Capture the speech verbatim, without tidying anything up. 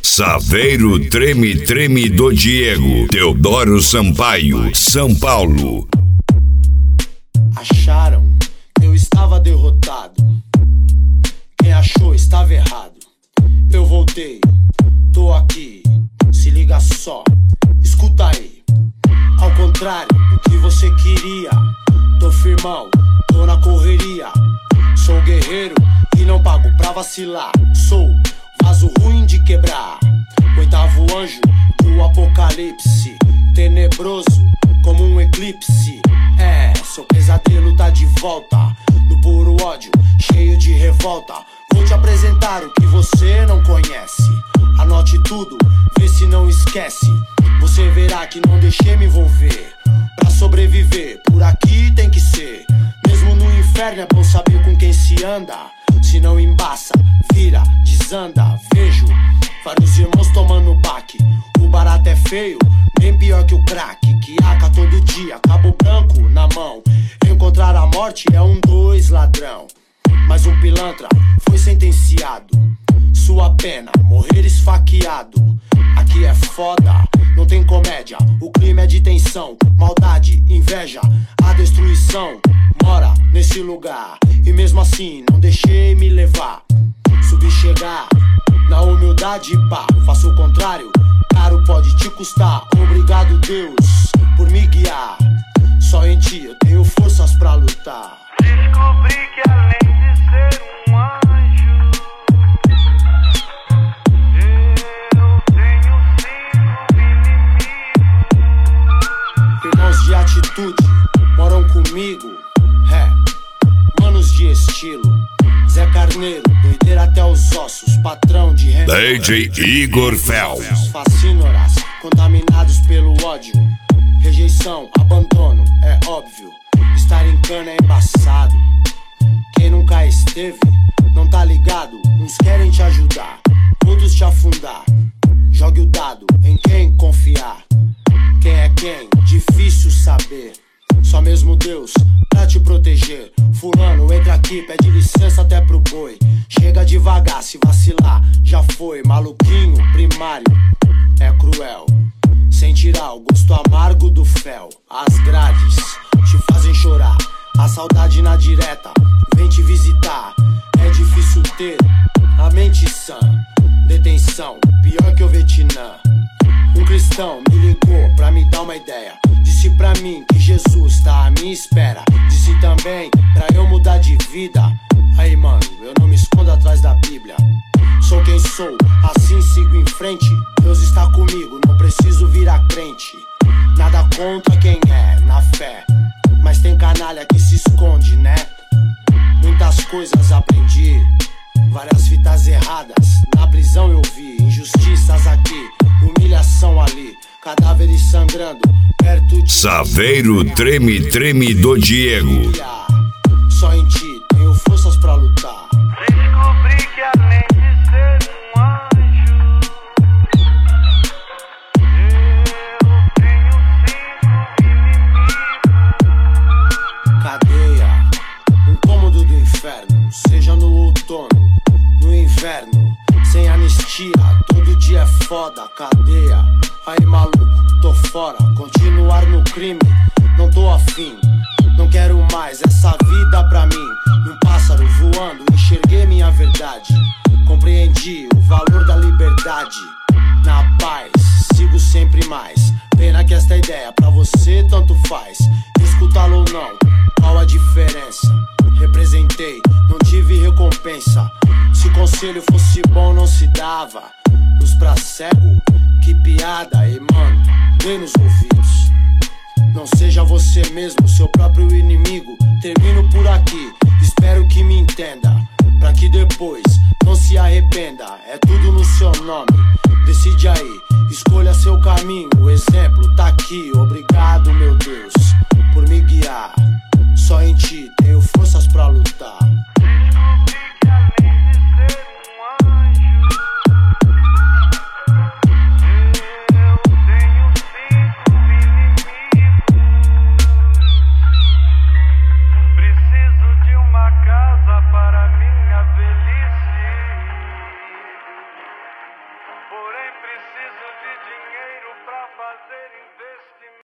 Saveiro Treme Treme do Diego, Teodoro Sampaio, São Paulo. Acharam que eu estava derrotado. Quem achou estava errado. Eu voltei, tô aqui, se liga só, escuta aí. Ao contrário do que você queria, tô firmão, tô na correria. Sou guerreiro e não pago pra vacilar. Sou vaso ruim de quebrar, oitavo anjo do apocalipse, tenebroso como um eclipse. É, seu pesadelo tá de volta, no puro ódio, cheio de revolta. Vou te apresentar o que você não conhece. Anote tudo, vê se não esquece. Você verá que não deixei me envolver. Pra sobreviver, por aqui tem que ser. Mesmo no inferno é bom saber com quem se anda. Se não embaça, vira, desanda. Vejo vários irmãos tomando baque. O barato é feio, bem pior que o crack. Que aca todo dia, cabo branco na mão. Encontrar a morte é um dois ladrão. Mas um pilantra foi sentenciado. Sua pena, morrer esfaqueado. Aqui é foda, não tem comédia. O clima é de tensão, maldade, inveja. A destruição mora nesse lugar. E mesmo assim não deixei me levar. Subi chegar, na humildade pá. Faço o contrário, caro pode te custar. Obrigado Deus por me guiar. Só em ti eu tenho forças pra lutar. Descobri que além de ser um anjo, eu tenho cinco inimigos. Irmãos de atitude moram comigo. É, manos de estilo. Zé Carneiro, doideira até os ossos. Patrão de renda. D J Igor Phelps. Fascínoras, contaminados pelo ódio. Rejeição, abandono, é óbvio. Estar em cana é embaçado. Quem nunca esteve, não tá ligado. Uns querem te ajudar, outros te afundar. Jogue o dado em quem confiar. Quem é quem? Difícil saber. Só mesmo Deus pra te proteger. Fulano, entra aqui, pede licença até pro boi. Chega devagar, se vacilar, já foi. Maluquinho, primário, é cruel. Sem tirar o gosto amargo do fel. As grades te fazem chorar. A saudade na direta vem te visitar. É difícil ter a mente sã. Detenção, pior que o Vietnã. Um cristão me ligou pra me dar uma ideia. Disse pra mim que Jesus tá à minha espera. Disse também pra eu mudar de vida. Aí mano, eu não me escondo atrás da Bíblia. Sou quem sou, assim sigo em frente. Deus está comigo, não preciso virar crente. Nada contra quem é, na fé. Mas tem canalha que se esconde, né? Muitas coisas aprendi, várias fitas erradas. Na prisão eu vi, injustiças aqui, humilhação ali. Cadáveres sangrando, perto de... Saveiro Treme Treme do Diego. Só em ti tenho forças pra lutar. Descobri que além de ser um anjo, eu tenho cinco inimigos. Cadeia, um cômodo do inferno. Seja no outono, no inverno. Sem anistia, todo dia é foda. Cadeia, aí maluco, tô fora. Continuar no crime, não tô afim. Não quero mais essa vida pra mim. Um pássaro voando, enxerguei minha verdade. Compreendi o valor da liberdade. Na paz, sigo sempre mais. Pena que esta ideia pra você tanto faz. Escutá-lo ou não, qual a diferença? Representei, não tive recompensa. Se conselho fosse bom não se dava. Luz pra cego, que piada. E mano, dê nos ouvidos. Não seja você mesmo, seu próprio inimigo. Termino por aqui, espero que me entenda. Pra que depois não se arrependa. É tudo no seu nome, decide aí. Escolha seu caminho, o exemplo tá aqui. Obrigado meu Deus, por me guiar. Só em ti tenho forças pra lutar.